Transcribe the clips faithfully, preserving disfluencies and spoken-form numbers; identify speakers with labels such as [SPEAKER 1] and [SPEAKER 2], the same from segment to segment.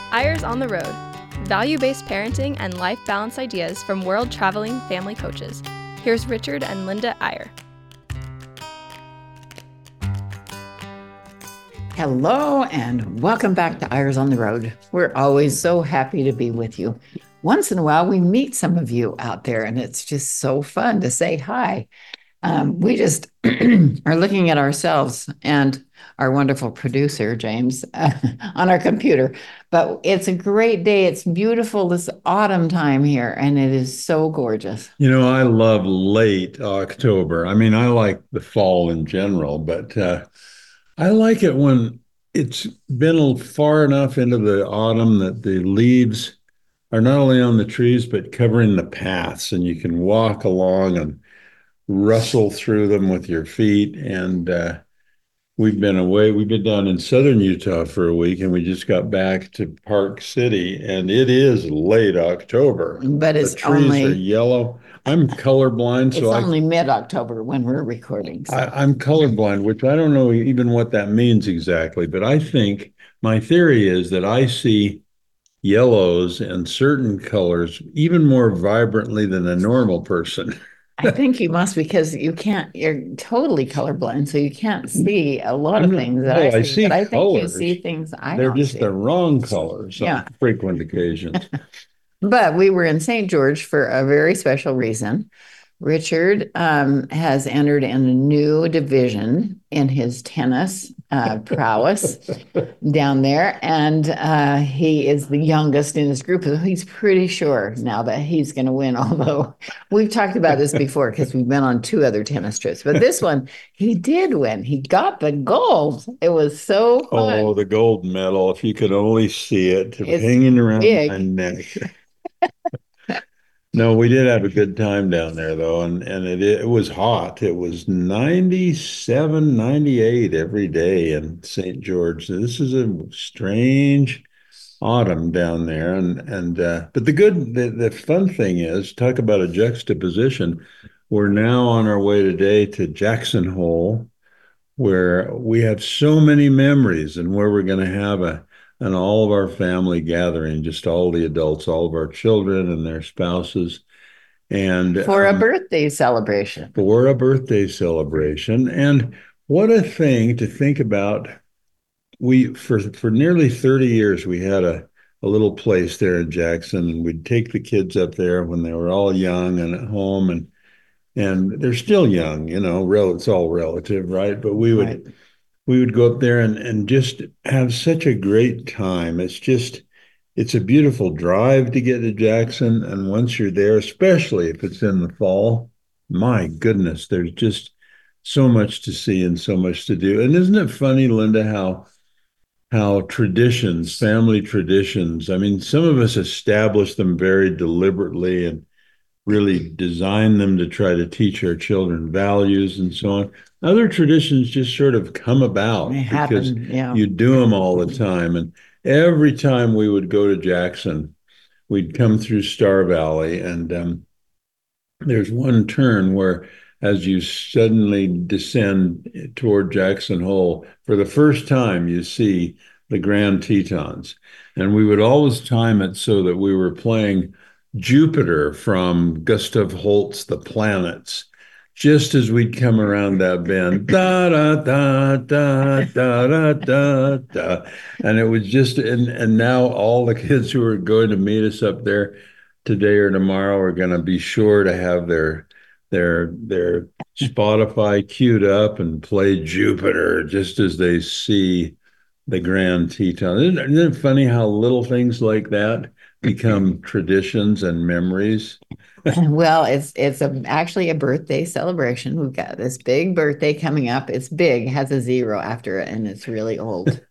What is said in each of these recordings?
[SPEAKER 1] Eyres on the Road, value-based parenting and life balance ideas from world-traveling family coaches. Here's Richard and Linda Eyre.
[SPEAKER 2] Hello and welcome back to Eyres on the Road. We're always so happy to be with you. Once in a while, we meet some of you out there, and it's just so fun to say hi. Um, we just are looking at ourselves and our wonderful producer, James, uh, on our computer. But it's a great day. It's beautiful this autumn time here, and it is so gorgeous.
[SPEAKER 3] You know, I love late October. I mean, I like the fall in general, but uh, I like it when it's been far enough into the autumn that the leaves are not only on the trees, but covering the paths, and you can walk along and rustle through them with your feet. And uh, we've been away. We've been down in southern Utah for a week, and we just got back to Park City, and it is late October.
[SPEAKER 2] But it's
[SPEAKER 3] the trees
[SPEAKER 2] only
[SPEAKER 3] are yellow. I'm colorblind,
[SPEAKER 2] it's
[SPEAKER 3] so I,
[SPEAKER 2] only mid-October when we're recording. So.
[SPEAKER 3] I, I'm colorblind, which I don't know even what that means exactly. But I think my theory is that I see yellows and certain colors even more vibrantly than a normal person.
[SPEAKER 2] I think you must because you can't, you're totally colorblind, so you can't see a lot of
[SPEAKER 3] I'm not-
[SPEAKER 2] things that
[SPEAKER 3] well,
[SPEAKER 2] I
[SPEAKER 3] I
[SPEAKER 2] see,
[SPEAKER 3] see
[SPEAKER 2] but I think you
[SPEAKER 3] colors.
[SPEAKER 2] see things I
[SPEAKER 3] They're
[SPEAKER 2] don't
[SPEAKER 3] just
[SPEAKER 2] see.
[SPEAKER 3] the wrong colors
[SPEAKER 2] Yeah.
[SPEAKER 3] on frequent occasions.
[SPEAKER 2] But we were in Saint George for a very special reason. Richard um, has entered in a new division in his tennis uh, prowess down there, and uh, he is the youngest in his group. He's pretty sure now that he's going to win, although we've talked about this before because we've been on two other tennis trips. But this one, he did win. He got the gold. It was so fun.
[SPEAKER 3] Oh, the gold medal, if you could only see it
[SPEAKER 2] It's
[SPEAKER 3] hanging around
[SPEAKER 2] big.
[SPEAKER 3] my neck. No, we did have a good time down there though, and and it it was hot. It was ninety-seven, ninety-eight every day in Saint George. This is a strange autumn down there, and and uh, but the good the, the fun thing is, talk about a juxtaposition. We're now on our way today to Jackson Hole, where we have so many memories, and where we're going to have a an all of our family gathering, just all the adults, all of our children and their spouses, and
[SPEAKER 2] For a
[SPEAKER 3] um,
[SPEAKER 2] birthday celebration.
[SPEAKER 3] for a birthday celebration. And what a thing to think about. We for for nearly thirty years we had a a little place there in Jackson, and we'd take the kids up there when they were all young and at home, and and they're still young, you know, rel it's all relative, right? But we would
[SPEAKER 2] Right.
[SPEAKER 3] we would go up there and and just have such a great time. It's just it's a beautiful drive to get to Jackson, and once you're there, especially if it's in the fall, my goodness, there's just so much to see and so much to do. And isn't it funny, Linda, how how traditions, family traditions, I mean, some of us establish them very deliberately and really design them to try to teach our children values and so on. Other traditions just sort of come about
[SPEAKER 2] It
[SPEAKER 3] because
[SPEAKER 2] happened, yeah.
[SPEAKER 3] you do them all the time. And every time we would go to Jackson, we'd come through Star Valley, and um, there's one turn where, as you suddenly descend toward Jackson Hole, for the first time, you see the Grand Tetons. And we would always time it so that we were playing Jupiter from Gustav Holst's The Planets. Just as we'd come around that bend, da da da da da da da da, and it was just, and and now all the kids who are going to meet us up there today or tomorrow are going to be sure to have their their their Spotify queued up and play Jupiter just as they see the Grand Teton. Isn't, isn't it funny how little things like that become traditions and memories?
[SPEAKER 2] Well, it's it's a, actually a birthday celebration. We've got this big birthday coming up. It's big, has a zero after it, and it's really old.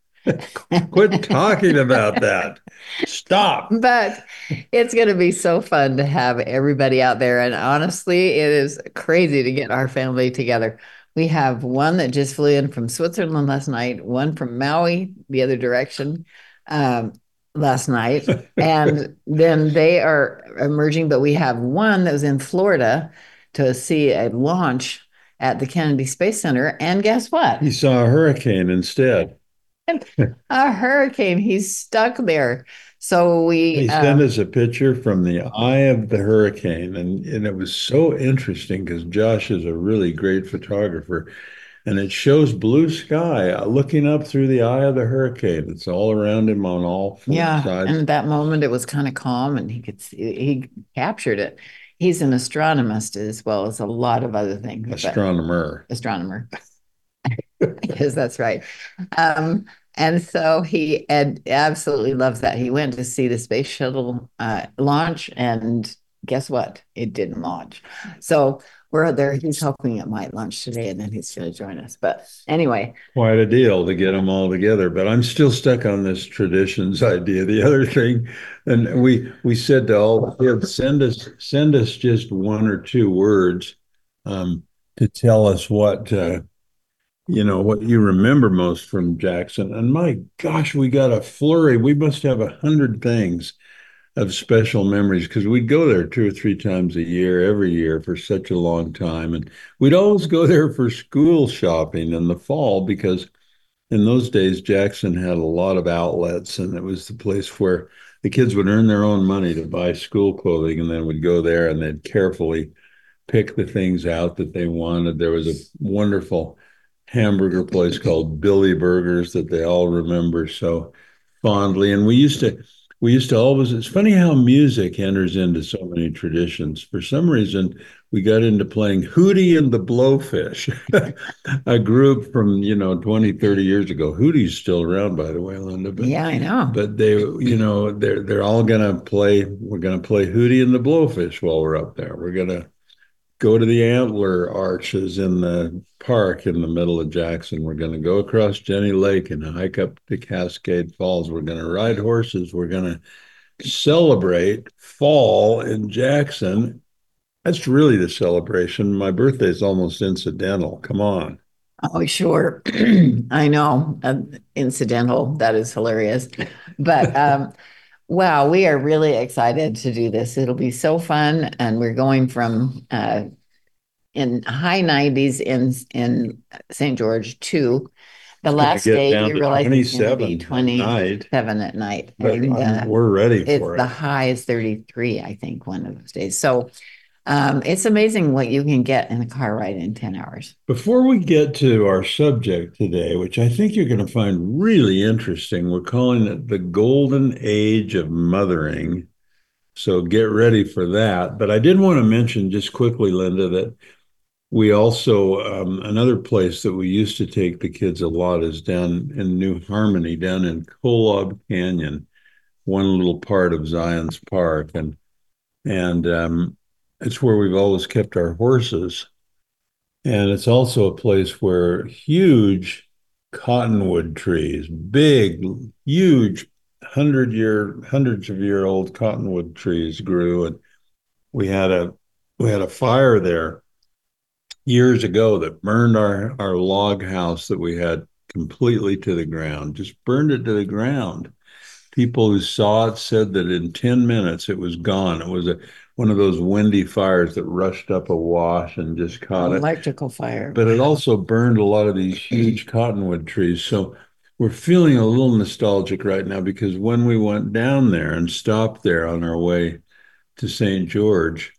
[SPEAKER 3] Quit talking about that. Stop.
[SPEAKER 2] But it's going to be so fun to have everybody out there. And honestly, it is crazy to get our family together. We have one that just flew in from Switzerland last night, one from Maui, the other direction. Um, last night, and then they are emerging. But we have one that was in Florida to see a launch at the Kennedy Space Center, and guess what?
[SPEAKER 3] He saw a hurricane instead.
[SPEAKER 2] A hurricane. He's stuck there. So we
[SPEAKER 3] He sent
[SPEAKER 2] um,
[SPEAKER 3] us a picture from the eye of the hurricane, and, and it was so interesting because Josh is a really great photographer, and it shows blue sky uh, looking up through the eye of the hurricane. It's all around him on all four
[SPEAKER 2] yeah, and
[SPEAKER 3] sides.
[SPEAKER 2] at that moment it was kind of calm, and he could see, he captured it. He's an astronomist as well as a lot of other things, but
[SPEAKER 3] Astronomer.
[SPEAKER 2] astronomer. Yes, that's right. Um, and so he had absolutely loves that. He went to see the space shuttle uh, launch, and guess what? It didn't launch. So we're there. He's hoping it might launch today, and then he's going to join us. But anyway,
[SPEAKER 3] Quite a deal to get them all together, but I'm still stuck on this traditions idea. The other thing, and we we said to all the kids, send us send us just one or two words um, to tell us what uh, you know what you remember most from Jackson. And my gosh, we got a flurry. We must have a hundred things of special memories because we'd go there two or three times a year, every year for such a long time. And we'd always go there for school shopping in the fall because in those days, Jackson had a lot of outlets, and it was the place where the kids would earn their own money to buy school clothing and then would go there and they'd carefully pick the things out that they wanted. There was a wonderful hamburger place called Billy Burgers that they all remember so fondly. And we used to we used to always, it's funny how music enters into so many traditions. For some reason, we got into playing Hootie and the Blowfish, a group from, you know, twenty, thirty years ago. Hootie's still around, by the way, Linda. But,
[SPEAKER 2] yeah, I know.
[SPEAKER 3] But they, you know, they're they're all gonna play, we're gonna play Hootie and the Blowfish while we're up there. We're gonna go to the antler arches in the park in the middle of Jackson. We're going to go across Jenny Lake and hike up to Cascade Falls. We're going to ride horses. We're going to celebrate fall in Jackson. That's really the celebration. My birthday is almost incidental. Come on.
[SPEAKER 2] Oh, sure. I know. Uh, incidental. That is hilarious. But um, wow, we are really excited to do this. It'll be so fun. And we're going from uh, in high nineties in in Saint George to the last day we realize it's going to be twenty-seven at night.
[SPEAKER 3] But
[SPEAKER 2] And, uh,
[SPEAKER 3] we're ready
[SPEAKER 2] it's
[SPEAKER 3] for
[SPEAKER 2] the
[SPEAKER 3] it.
[SPEAKER 2] high is thirty-three, I think, one of those days. So um, it's amazing what you can get in a car ride in ten hours.
[SPEAKER 3] Before we get to our subject today, which I think you're going to find really interesting, we're calling it the golden age of mothering. So get ready for that. But I did want to mention just quickly, Linda, that we also, um, another place that we used to take the kids a lot is down in New Harmony, down in Kolob Canyon, one little part of Zion's Park. And, and um, it's where we've always kept our horses. And it's also a place where huge cottonwood trees, big, huge, hundred year, hundreds of year old cottonwood trees grew. And we had a we had a fire there years ago that burned our our log house that we had completely to the ground, just burned it to the ground. People who saw it said that in ten minutes it was gone. It was a one of those windy fires that rushed up a wash and just caught it.
[SPEAKER 2] Electrical fire.
[SPEAKER 3] But it also burned a lot of these huge cottonwood trees. So we're feeling a little nostalgic right now because when we went down there and stopped there on our way to Saint George,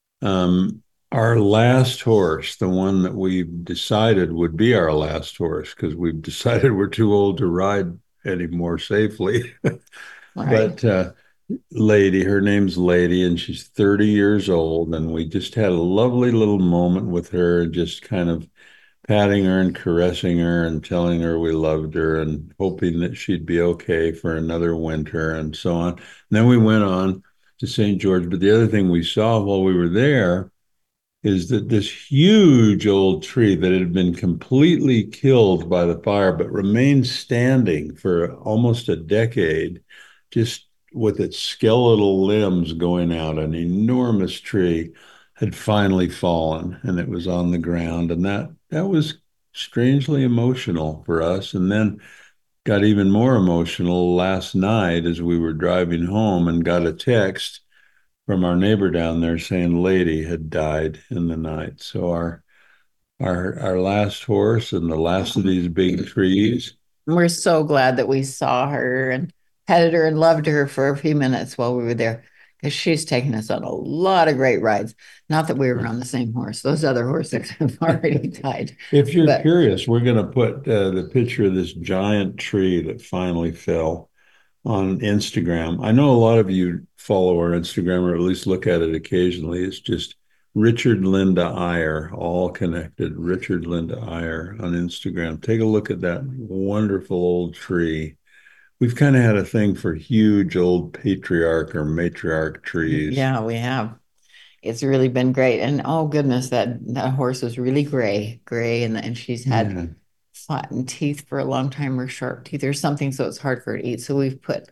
[SPEAKER 3] um, our last horse, the one that we decided would be our last horse, because we've decided we're too old to ride anymore safely.
[SPEAKER 2] Right.
[SPEAKER 3] But uh, Lady, her name's Lady, and she's thirty years old. And we just had a lovely little moment with her, just kind of patting her and caressing her and telling her we loved her and hoping that she'd be okay for another winter and so on. And then we went on to Saint George. But the other thing we saw while we were there is that this huge old tree that had been completely killed by the fire but remained standing for almost a decade, just with its skeletal limbs going out, an enormous tree had finally fallen and it was on the ground. And that that was strangely emotional for us. And then got even more emotional last night as we were driving home and got a text from our neighbor down there saying Lady had died in the night. So our our our last horse and the last of these big trees
[SPEAKER 2] we're so glad that we saw her and petted her and loved her for a few minutes while we were there because she's taken us on a lot of great rides. Not that we were on the same horse; those other horses have already died.
[SPEAKER 3] If you're
[SPEAKER 2] But
[SPEAKER 3] curious, we're going to put uh, the picture of this giant tree that finally fell on Instagram. I know a lot of you follow our Instagram or at least look at it occasionally. It's just Richard Linda Eyre, all connected. Richard Linda Eyre on Instagram. Take a look at that wonderful old tree. We've kind of had a thing for huge old patriarch or matriarch trees.
[SPEAKER 2] yeah, we have. It's really been great. And oh goodness, that that horse was really gray, gray, and and she's had
[SPEAKER 3] Yeah.
[SPEAKER 2] flattened teeth for a long time or sharp teeth or something, so it's hard for her to eat. So we've put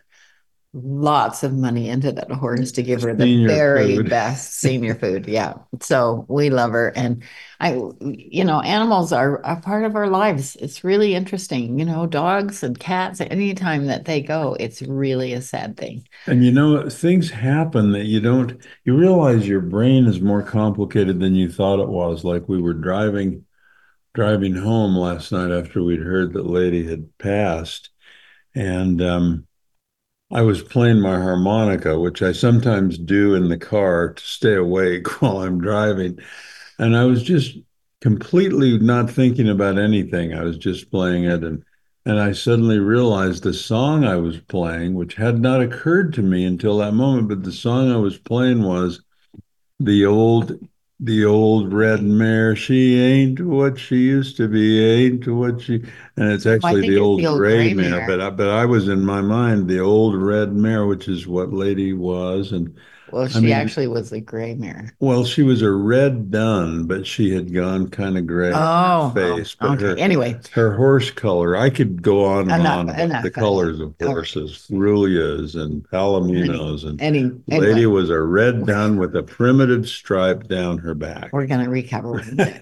[SPEAKER 2] lots of money into that horse to give her the
[SPEAKER 3] Senior
[SPEAKER 2] very
[SPEAKER 3] food.
[SPEAKER 2] best senior food. Yeah. So we love her. And I, you know, animals are a part of our lives. It's really interesting. You know, dogs and cats, anytime that they go, it's really a sad thing.
[SPEAKER 3] And you know, things happen that you don't, you realize your brain is more complicated than you thought it was. Like we were driving, driving home last night after we'd heard that lady had passed. And um, I was playing my harmonica, which I sometimes do in the car to stay awake while I'm driving. And I was just completely not thinking about anything. I was just playing it. And, and I suddenly realized the song I was playing, which had not occurred to me until that moment, but the song I was playing was the old the old red mare, she ain't what she used to be, ain't what she, and it's
[SPEAKER 2] Well, I
[SPEAKER 3] actually
[SPEAKER 2] think
[SPEAKER 3] the
[SPEAKER 2] it's
[SPEAKER 3] old
[SPEAKER 2] the old
[SPEAKER 3] gray
[SPEAKER 2] gray
[SPEAKER 3] mare,
[SPEAKER 2] mare.
[SPEAKER 3] but I, but I was in my mind the old red mare, which is what Lady was. And
[SPEAKER 2] Well,
[SPEAKER 3] I
[SPEAKER 2] she
[SPEAKER 3] mean,
[SPEAKER 2] actually was a gray mare.
[SPEAKER 3] well, she was a red dun, but she had gone kind of gray on her
[SPEAKER 2] Oh,
[SPEAKER 3] face.
[SPEAKER 2] oh,
[SPEAKER 3] But
[SPEAKER 2] okay.
[SPEAKER 3] her
[SPEAKER 2] Anyway,
[SPEAKER 3] her horse color, I could go on and
[SPEAKER 2] enough,
[SPEAKER 3] on about the
[SPEAKER 2] enough. enough.
[SPEAKER 3] colors of
[SPEAKER 2] All right.
[SPEAKER 3] horses, Rulias and Palominos, and
[SPEAKER 2] Any,
[SPEAKER 3] Lady
[SPEAKER 2] anyway,
[SPEAKER 3] was a red dun with a primitive stripe down her back.
[SPEAKER 2] we're going to recover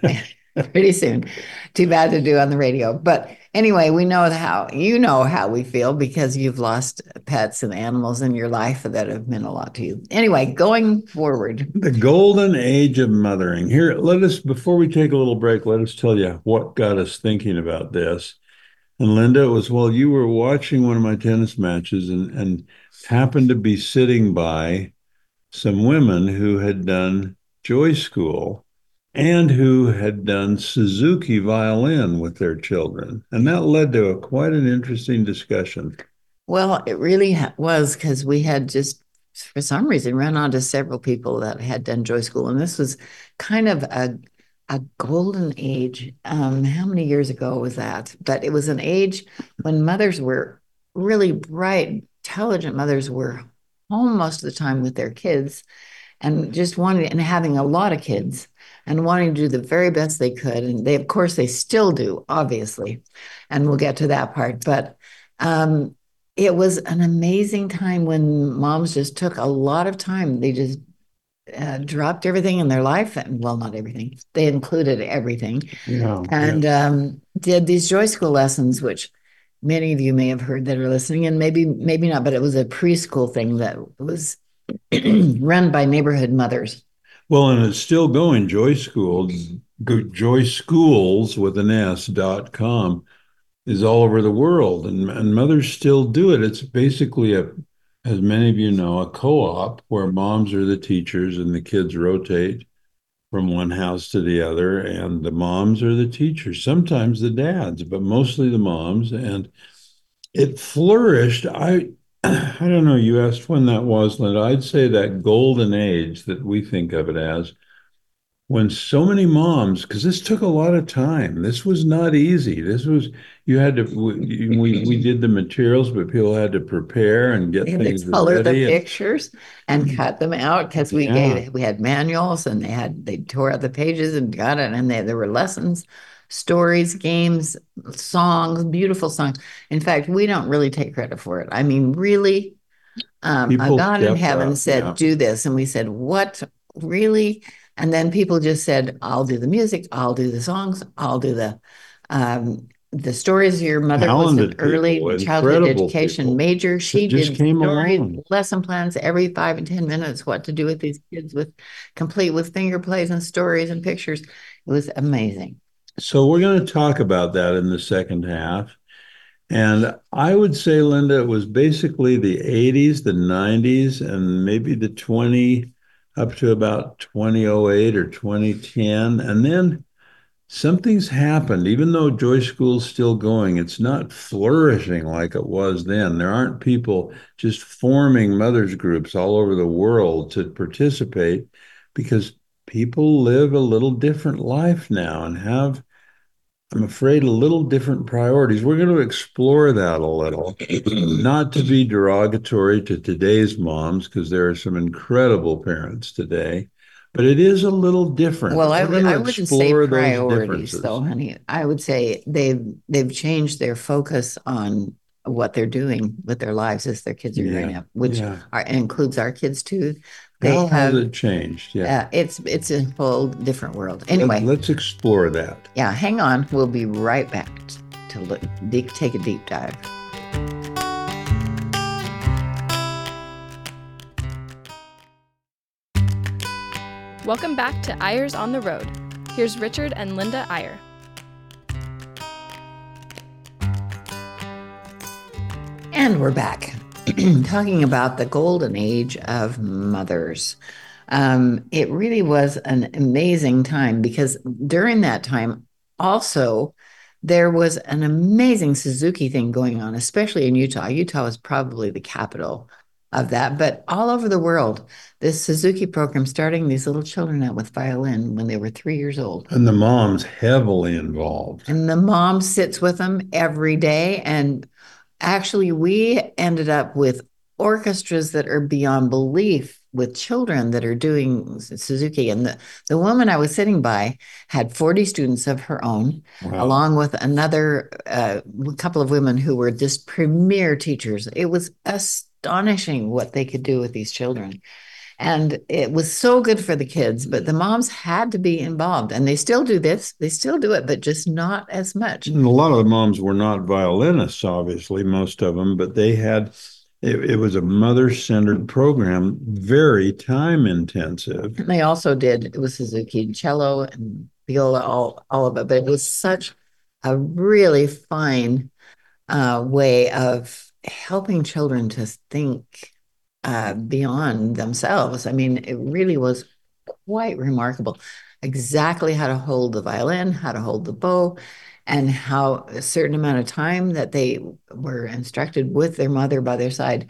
[SPEAKER 2] pretty soon. Too bad to do on the radio. But anyway, we know how you know how we feel because you've lost pets and animals in your life that have meant a lot to you. Anyway, going forward.
[SPEAKER 3] The golden age of mothering. Here, let us, before we take a little break, let us tell you what got us thinking about this. And Linda, it was while you were watching one of my tennis matches and, and happened to be sitting by some women who had done Joy School and who had done Suzuki violin with their children. And that led to a, quite an interesting discussion.
[SPEAKER 2] Well, it really ha- was because we had just, for some reason, run onto several people that had done Joy School. And this was kind of a, a golden age. Um, how many years ago was that? But it was an age when mothers were really bright, intelligent mothers were home most of the time with their kids and just wanting and having a lot of kids and wanting to do the very best they could. And they, of course, they still do, obviously. And we'll get to that part. But um, it was an amazing time when moms just took a lot of time. They just uh, dropped everything in their life, and well, not everything. They included everything,
[SPEAKER 3] Yeah,
[SPEAKER 2] and
[SPEAKER 3] yeah.
[SPEAKER 2] um, did these Joy School lessons, which many of you may have heard that are listening, and maybe maybe not. But it was a preschool thing that was run by neighborhood mothers.
[SPEAKER 3] Well, and it's still going. Joy Schools, Joy Schools with an S dot com is all over the world, and, and mothers still do it. It's basically a, as many of you know, a co-op where moms are the teachers and the kids rotate from one house to the other, and the moms are the teachers, sometimes the dads, but mostly the moms. And it flourished. I I don't know, you asked when that was, Linda. I'd say that golden age that we think of it as when so many moms, because this took a lot of time. This was not easy. This was, you had to, we, we, we did the materials, but people had to prepare and get
[SPEAKER 2] They had to
[SPEAKER 3] things
[SPEAKER 2] color the
[SPEAKER 3] ready. And
[SPEAKER 2] pictures and cut them out because we
[SPEAKER 3] yeah,
[SPEAKER 2] gave we had manuals and they had they tore out the pages and got it and they, there were lessons, stories, games, songs, beautiful songs. In fact, we don't really take credit for it. I mean, really, um, a
[SPEAKER 3] people
[SPEAKER 2] God in
[SPEAKER 3] stepped
[SPEAKER 2] heaven
[SPEAKER 3] up.
[SPEAKER 2] said,
[SPEAKER 3] Yeah.
[SPEAKER 2] "Do this," and we said, "What? Really?" And then people just said, "I'll do the music, I'll do the songs, I'll do the." Um, the stories. Your mother was an
[SPEAKER 3] Talented
[SPEAKER 2] early
[SPEAKER 3] people,
[SPEAKER 2] childhood
[SPEAKER 3] incredible
[SPEAKER 2] education
[SPEAKER 3] people
[SPEAKER 2] major.
[SPEAKER 3] that
[SPEAKER 2] She
[SPEAKER 3] just
[SPEAKER 2] did
[SPEAKER 3] came
[SPEAKER 2] stories,
[SPEAKER 3] along.
[SPEAKER 2] lesson plans every five and ten minutes, what to do with these kids, with complete with finger plays and stories and pictures. It was amazing.
[SPEAKER 3] So we're going to talk about that in the second half. And I would say, Linda, it was basically the eighties, the nineties, and maybe the twenty up to about twenty oh eight or twenty ten. And then something's happened. Even though Joy School's still going, it's not flourishing like it was then. There aren't people just forming mothers groups all over the world to participate because people live a little different life now and have, I'm afraid, a little different priorities. We're going to explore that a little, not to be derogatory to today's moms, because there are some incredible parents today, but it is a little different.
[SPEAKER 2] Well, I,
[SPEAKER 3] We're going
[SPEAKER 2] I
[SPEAKER 3] to
[SPEAKER 2] wouldn't say
[SPEAKER 3] explore those
[SPEAKER 2] priorities,
[SPEAKER 3] differences.
[SPEAKER 2] though, honey. I would say they've they've changed their focus on what they're doing with their lives as their kids are growing
[SPEAKER 3] Yeah,
[SPEAKER 2] up, which
[SPEAKER 3] yeah.
[SPEAKER 2] are, includes our kids too. They
[SPEAKER 3] How has
[SPEAKER 2] have
[SPEAKER 3] it changed? Yeah.
[SPEAKER 2] uh, it's it's a whole different world.
[SPEAKER 3] Let-
[SPEAKER 2] Anyway,
[SPEAKER 3] let's explore that.
[SPEAKER 2] yeah, hang on. We'll be right back t- to look, deep, take a deep dive.
[SPEAKER 1] Welcome back to Eyres on the Road. Here's Richard and Linda Eyre.
[SPEAKER 2] And we're back talking about the golden age of mothers. Um, it really was an amazing time because during that time, also, there was an amazing Suzuki thing going on, especially in Utah. Utah was probably the capital of that, but all over the world, this Suzuki program starting these little children out with violin when they were three years old.
[SPEAKER 3] And the mom's heavily involved.
[SPEAKER 2] And the mom sits with them every day. And actually, we ended up with orchestras that are beyond belief with children that are doing Suzuki. And the, the woman I was sitting by had forty students of her own,
[SPEAKER 3] Wow.
[SPEAKER 2] along with another uh, couple of women who were just premier teachers. It was astonishing what they could do with these children. And it was so good for the kids, but the moms had to be involved. And they still do this. They still do it, but just not as much.
[SPEAKER 3] And a lot of the moms were not violinists, obviously, most of them, but they had, it, it was a mother-centered program, very time intensive.
[SPEAKER 2] And they also did, it was Suzuki cello and viola, all, all of it. But it was such a really fine uh, way of helping children to think uh, beyond themselves. I mean, it really was quite remarkable. Exactly how to hold the violin, how to hold the bow, and how a certain amount of time that they were instructed with their mother by their side.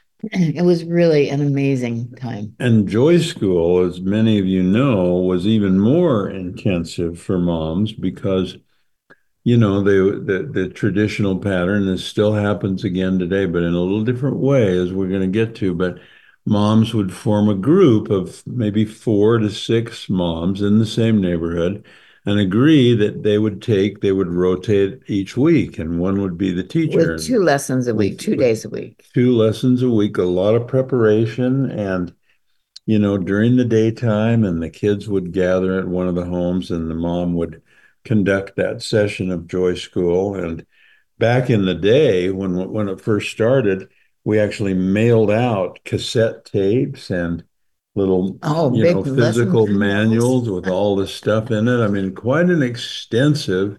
[SPEAKER 2] It was really an amazing time.
[SPEAKER 3] And Joy School, as many of you know, was even more intensive for moms because, you know, they, the, the traditional pattern, this still happens again today, but in a little different way, as we're going to get to. But moms would form a group of maybe four to six moms in the same neighborhood and agree that they would take, they would rotate each week, and one would be the teacher.
[SPEAKER 2] With two lessons a week,
[SPEAKER 3] with,
[SPEAKER 2] two
[SPEAKER 3] with
[SPEAKER 2] days a week.
[SPEAKER 3] Two lessons a week, a lot of preparation. And, you know, during the daytime, and the kids would gather at one of the homes, and the mom would conduct that session of Joy School. And back in the day, when when it first started, we actually mailed out cassette tapes and little,
[SPEAKER 2] oh,
[SPEAKER 3] you
[SPEAKER 2] big
[SPEAKER 3] know, physical
[SPEAKER 2] lesson
[SPEAKER 3] manuals with all this stuff in it. I mean, quite an extensive,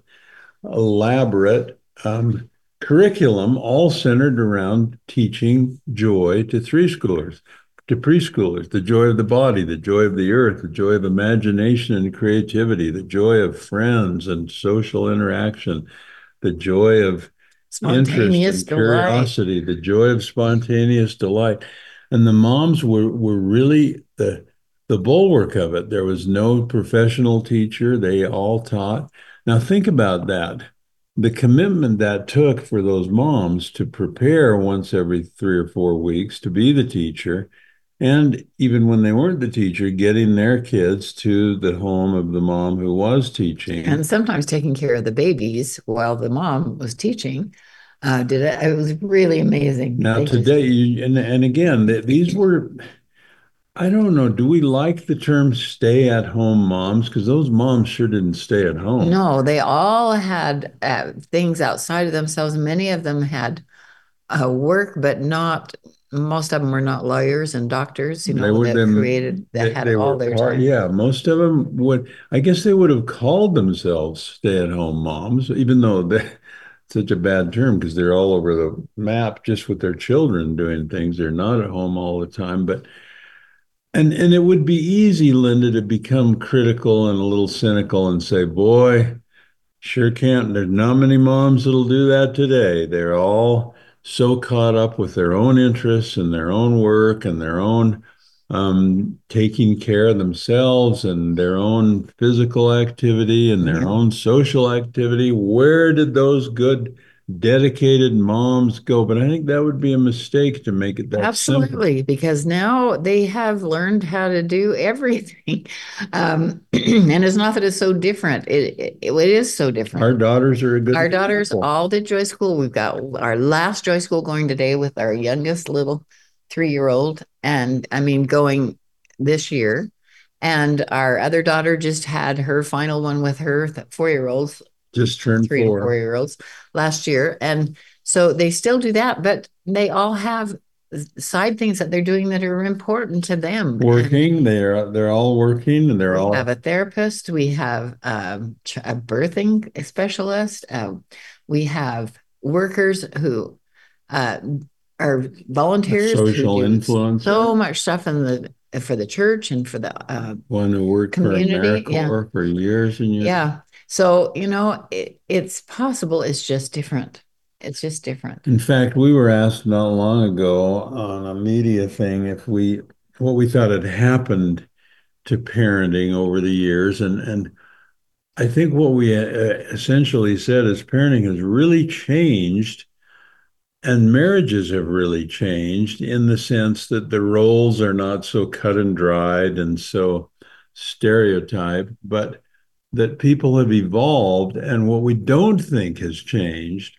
[SPEAKER 3] elaborate um, curriculum, all centered around teaching joy to three schoolers, to preschoolers, the joy of the body, the joy of the earth, the joy of imagination and creativity, the joy of friends and social interaction, the joy of
[SPEAKER 2] Spontaneous
[SPEAKER 3] interest and curiosity, delight. The joy of spontaneous delight. And the moms were were really the the bulwark of it. There was no professional teacher. They all taught. Now think about that. The commitment that took for those moms to prepare once every three or four weeks to be the teacher, and even when they weren't the teacher, getting their kids to the home of the mom who was teaching.
[SPEAKER 2] And sometimes taking care of the babies while the mom was teaching. Uh, did it? It was really amazing.
[SPEAKER 3] Now
[SPEAKER 2] They
[SPEAKER 3] today,
[SPEAKER 2] just,
[SPEAKER 3] you, and, and again, th- these were, I don't know, do we like the term stay-at-home moms? Because those moms sure didn't stay at home.
[SPEAKER 2] no, they all had uh, things outside of themselves. Many of them had uh, work, but not, most of them were not lawyers and doctors, you know,
[SPEAKER 3] They would
[SPEAKER 2] that
[SPEAKER 3] them,
[SPEAKER 2] created, that
[SPEAKER 3] they,
[SPEAKER 2] had
[SPEAKER 3] they
[SPEAKER 2] all
[SPEAKER 3] were
[SPEAKER 2] their
[SPEAKER 3] part,
[SPEAKER 2] time.
[SPEAKER 3] yeah, most of them would, I guess they would have called themselves stay-at-home moms, even though they, such a bad term because they're all over the map just with their children doing things. They're not at home all the time, but and and it would be easy, Linda, to become critical and a little cynical and say, boy, sure can't. There's not many moms that'll do that today. They're all so caught up with their own interests and their own work and their own um, taking care of themselves and their own physical activity and their
[SPEAKER 2] Yeah.
[SPEAKER 3] own social activity. Where did those good, dedicated moms go? But I think that would be a mistake to make it that simple.
[SPEAKER 2] Absolutely, because now they have learned how to do everything. Um, and it's not that it's so different. It, it, it is so different.
[SPEAKER 3] Our daughters are a good
[SPEAKER 2] Our daughters
[SPEAKER 3] example.
[SPEAKER 2] all did Joy School. We've got our last Joy School going today with our youngest little three-year-old. And I mean, going this year. And our other daughter just had her final one with her th- four-year-olds,
[SPEAKER 3] Just turned
[SPEAKER 2] three
[SPEAKER 3] four.
[SPEAKER 2] and four-year-olds last year. And so they still do that, but they all have side things that they're doing that are important to them. And
[SPEAKER 3] Working, they're they're all working and they're
[SPEAKER 2] we
[SPEAKER 3] all
[SPEAKER 2] have a therapist, we have um, ch- a birthing specialist, um, we have workers who uh, are volunteers who
[SPEAKER 3] social
[SPEAKER 2] do
[SPEAKER 3] influencer.
[SPEAKER 2] so much stuff in the for the church and for the uh,
[SPEAKER 3] One who worked for
[SPEAKER 2] community. Yeah.
[SPEAKER 3] AmeriCorps for years and years.
[SPEAKER 2] Yeah. So, you know, it, it's possible. It's just different. It's just different.
[SPEAKER 3] In fact, we were asked not long ago on a media thing if we what we thought had happened to parenting over the years, and and I think what we uh, essentially said is parenting has really changed, and marriages have really changed in the sense that the roles are not so cut and dried and so stereotyped, but that people have evolved, and what we don't think has changed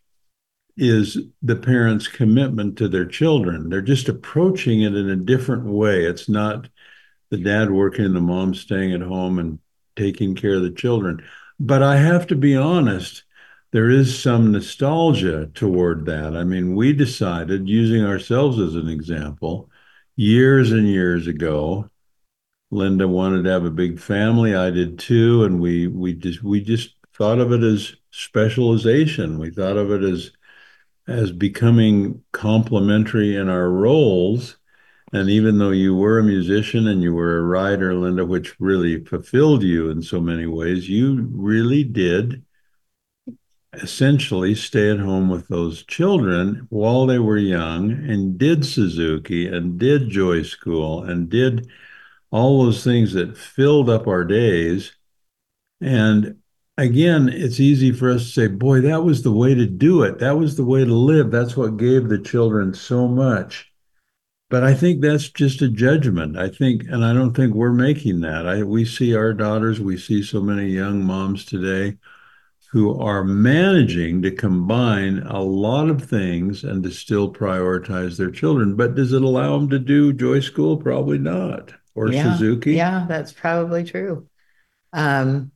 [SPEAKER 3] is the parents' commitment to their children. They're just approaching it in a different way. It's not the dad working and the mom staying at home and taking care of the children. But I have to be honest, there is some nostalgia toward that. I mean, we decided, using ourselves as an example, years and years ago, Linda wanted to have a big family. I did too, and we we just we just thought of it as specialization. We thought of it as as becoming complementary in our roles. And even though you were a musician and you were a writer, Linda, which really fulfilled you in so many ways, you really did essentially stay at home with those children while they were young and did Suzuki and did Joy School and did all those things that filled up our days. And again, it's easy for us to say, boy, that was the way to do it. That was the way to live. That's what gave the children so much. But I think that's just a judgment. I think, and I don't think we're making that. I, we see our daughters, we see so many young moms today who are managing to combine a lot of things and to still prioritize their children. But does it allow them to do Joy School? Probably not. Or
[SPEAKER 2] Yeah.
[SPEAKER 3] Suzuki?
[SPEAKER 2] Yeah, that's probably true. Um,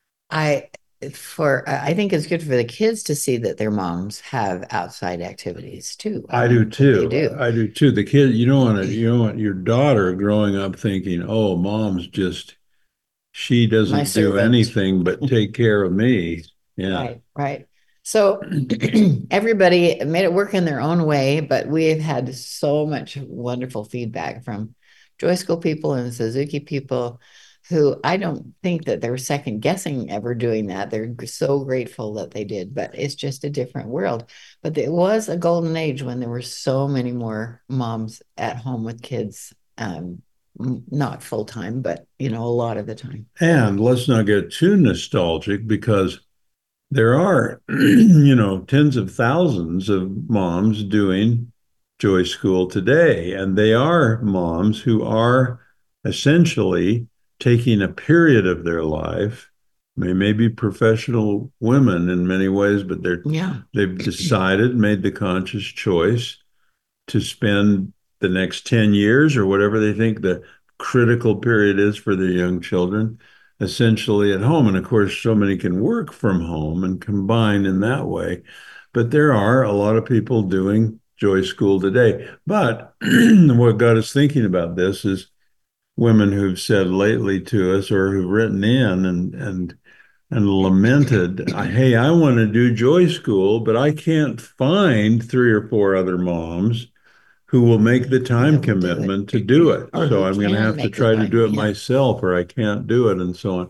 [SPEAKER 2] I for I think it's good for the kids to see that their moms have outside activities too.
[SPEAKER 3] I do too.
[SPEAKER 2] They do.
[SPEAKER 3] I do too. The kid, you don't want to, you don't want your daughter growing up thinking, oh, mom's just, she
[SPEAKER 2] My
[SPEAKER 3] doesn't do
[SPEAKER 2] servant.
[SPEAKER 3] anything but take care of me. Yeah.
[SPEAKER 2] Right, right. So everybody made it work in their own way, but we have had so much wonderful feedback from Joy School people and Suzuki people who I don't think that they're second guessing ever doing that. They're so grateful that they did, but it's just a different world. But it was a golden age when there were so many more moms at home with kids, um, m- not full time, but you know, a lot of the time.
[SPEAKER 3] And let's not get too nostalgic because there are, you know, tens of thousands of moms doing Joy School today. And they are moms who are essentially taking a period of their life. They may be professional women in many ways, but they're
[SPEAKER 2] Yeah.
[SPEAKER 3] they've decided, made the conscious choice to spend the next ten years or whatever they think the critical period is for their young children, essentially at home. And of course, so many can work from home and combine in that way. But there are a lot of people doing Joy School today. But what got us thinking about this is women who've said lately to us or who've written in and and and lamented, hey, I want to do Joy School, but I can't find three or four other moms who will make the time commitment to do it. So I'm going to have to try to do it myself, or I can't do it, and so on.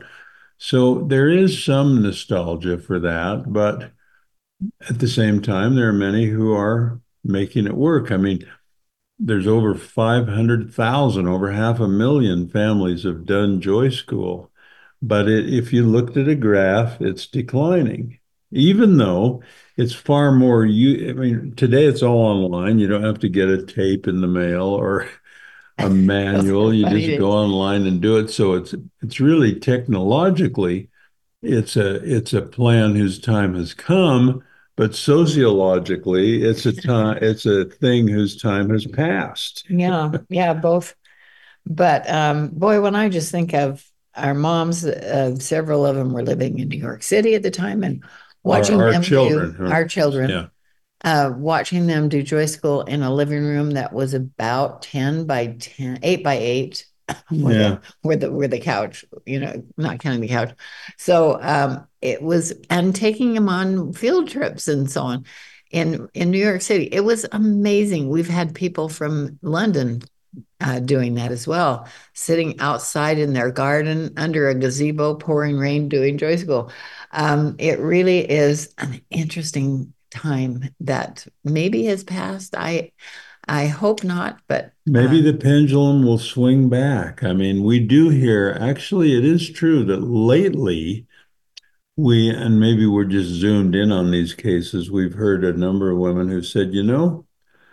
[SPEAKER 3] So there is some nostalgia for that, but at the same time, there are many who are making it work. I mean, there's over five hundred thousand, over half a million families have done Joy School. But it, if you looked at a graph, it's declining, even though it's far more. You, I mean, today it's all online. You don't have to get a tape in the mail or a manual. You just go online and do it. So it's it's really technologically, it's a it's a plan whose time has come, but sociologically, it's a time it's a thing whose time has passed.
[SPEAKER 2] Yeah, yeah, both. But um, boy, when I just think of our moms, uh, several of them were living in New York City at the time, and watching
[SPEAKER 3] our, our
[SPEAKER 2] them
[SPEAKER 3] children,
[SPEAKER 2] do, our children,
[SPEAKER 3] yeah.
[SPEAKER 2] uh, watching them do Joy School in a living room that was about ten by ten, eight by eight, where, yeah. the, where the where the couch, you know, not counting the couch. So um, it was, and taking them on field trips and so on in in New York City. It was amazing. We've had people from London Uh, doing that as well, sitting outside in their garden under a gazebo, pouring rain, doing Joy School. Um, it really is an interesting time that maybe has passed. I I hope not, but
[SPEAKER 3] maybe um, the pendulum will swing back. I mean, we do hear, actually, it is true that lately we, and maybe we're just zoomed in on these cases, we've heard a number of women who said, you know,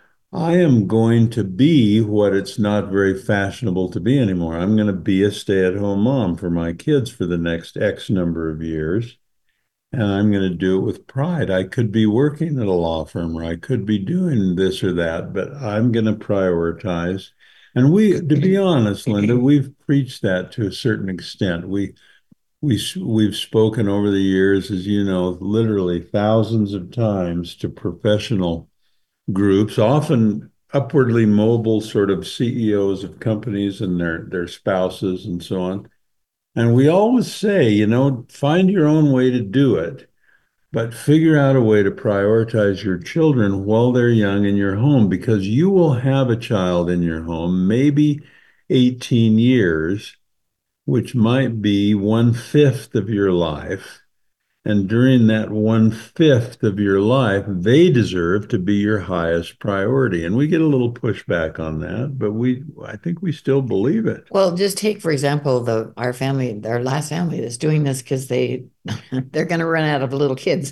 [SPEAKER 3] I am going to be what it's not very fashionable to be anymore. I'm going to be a stay-at-home mom for my kids for the next X number of years, and I'm going to do it with pride. I could be working at a law firm, or I could be doing this or that, but I'm going to prioritize. And we, to be honest, Linda, we've preached that to a certain extent. We we we've spoken over the years, as you know, literally thousands of times to professional groups, often upwardly mobile sort of C E Os of companies and their their spouses and so on. And we always say, you know, find your own way to do it, but figure out a way to prioritize your children while they're young in your home, because you will have a child in your home, maybe eighteen years, which might be one fifth of your life. And during that one fifth of your life, they deserve to be your highest priority. And we get a little pushback on that, but we, I think we still believe it.
[SPEAKER 2] Well, just take, for example, the our family, our last family that's doing this because they, they're going to run out of little kids.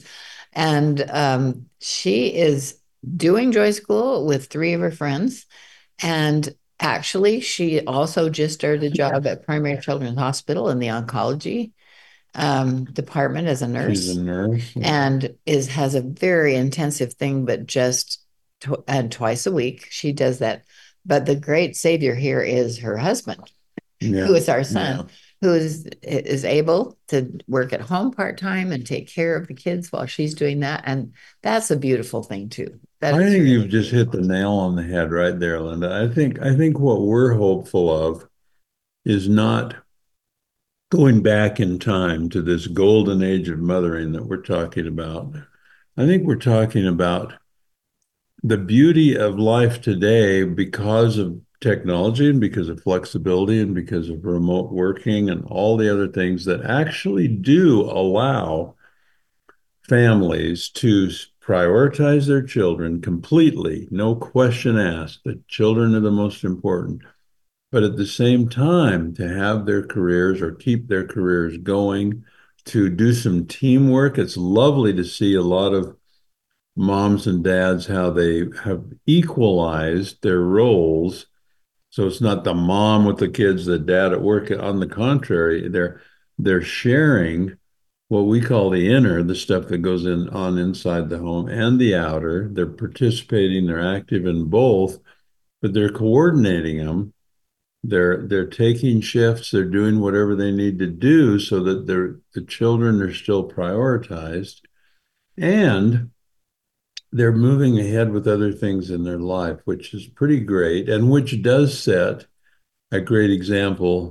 [SPEAKER 2] And um, she is doing Joy School with three of her friends. And actually, she also just started a job at Primary Children's Hospital in the oncology um department as a nurse.
[SPEAKER 3] She's a nurse,
[SPEAKER 2] yeah. And is has a very intensive thing, but just tw- and twice a week she does that. But the great savior here is her husband, yeah. who is our son, yeah. who is is able to work at home part-time and take care of the kids while she's doing that. And that's a beautiful thing too. That
[SPEAKER 3] I think
[SPEAKER 2] really
[SPEAKER 3] you've just hit the nail on the head right there, Linda. I think I think what we're hopeful of is not going back in time to this golden age of mothering that we're talking about. I think we're talking about the beauty of life today because of technology and because of flexibility and because of remote working and all the other things that actually do allow families to prioritize their children completely, no question asked. The children are the most important. But at the same time, to have their careers or keep their careers going, to do some teamwork. It's lovely to see a lot of moms and dads, how they have equalized their roles. So it's not the mom with the kids, the dad at work. On the contrary, they're they're sharing what we call the inner, the stuff that goes in on inside the home, and the outer. They're participating, they're active in both, but they're coordinating them. They're they're taking shifts, they're doing whatever they need to do so that they're, the children are still prioritized, and they're moving ahead with other things in their life, which is pretty great, and which does set a great example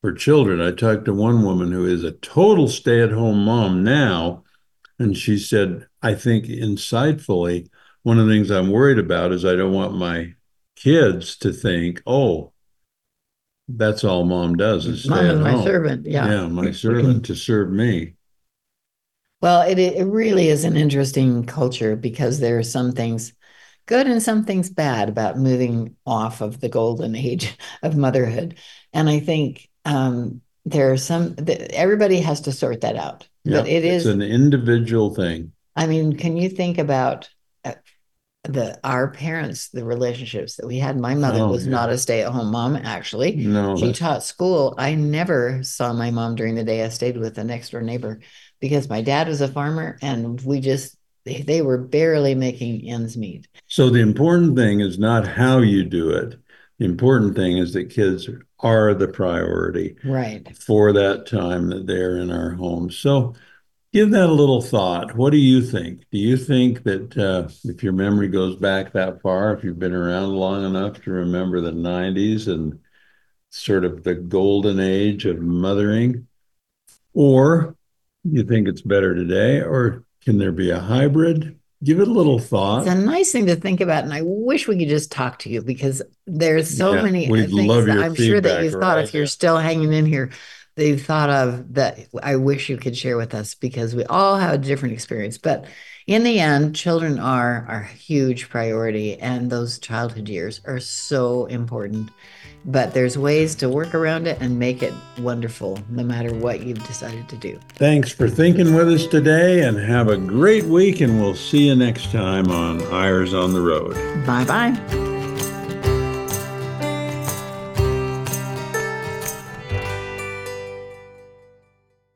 [SPEAKER 3] for children. I talked to one woman who is a total stay-at-home mom now, and she said, I think insightfully, one of the things I'm worried about is I don't want my kids to think, oh, that's all mom does is stay
[SPEAKER 2] Mom
[SPEAKER 3] at
[SPEAKER 2] is my
[SPEAKER 3] home.
[SPEAKER 2] servant. Yeah.
[SPEAKER 3] Yeah, my servant to serve me.
[SPEAKER 2] Well, it it really is an interesting culture because there are some things good and some things bad about moving off of the golden age of motherhood. And I think um, there are some, th- everybody has to sort that out.
[SPEAKER 3] Yeah,
[SPEAKER 2] But it
[SPEAKER 3] it's
[SPEAKER 2] is,
[SPEAKER 3] an individual thing.
[SPEAKER 2] I mean, can you think about uh, the our parents, the relationships that we had? My mother
[SPEAKER 3] Oh,
[SPEAKER 2] was
[SPEAKER 3] yeah.
[SPEAKER 2] not a stay-at-home mom, actually.
[SPEAKER 3] No,
[SPEAKER 2] She
[SPEAKER 3] that's,
[SPEAKER 2] taught school. I never saw my mom during the day. I stayed with a next door neighbor because my dad was a farmer and we just, they, they were barely making ends meet.
[SPEAKER 3] so the important thing is not how you do it. The important thing is that kids are the priority
[SPEAKER 2] Right.
[SPEAKER 3] for that time that they're in our homes. So give that a little thought. What do you think? Do you think that uh, if your memory goes back that far, if you've been around long enough to remember the nineties and sort of the golden age of mothering, or you think it's better today, or can there be a hybrid? Give it a little thought.
[SPEAKER 2] It's a nice thing to think about. And I wish we could just talk to you because there's so
[SPEAKER 3] Yeah,
[SPEAKER 2] many
[SPEAKER 3] we'd
[SPEAKER 2] things
[SPEAKER 3] love
[SPEAKER 2] that
[SPEAKER 3] your
[SPEAKER 2] I'm sure that
[SPEAKER 3] feedback,
[SPEAKER 2] you've thought,
[SPEAKER 3] right?
[SPEAKER 2] if you're still hanging in here, that you've thought of that I wish you could share with us because we all have a different experience. But in the end, children are our huge priority, and those childhood years are so important. But there's ways to work around it and make it wonderful, no matter what you've decided to do.
[SPEAKER 3] Thanks for thinking with us today, and have a great week, and we'll see you next time on Eyres on the Road.
[SPEAKER 2] Bye bye.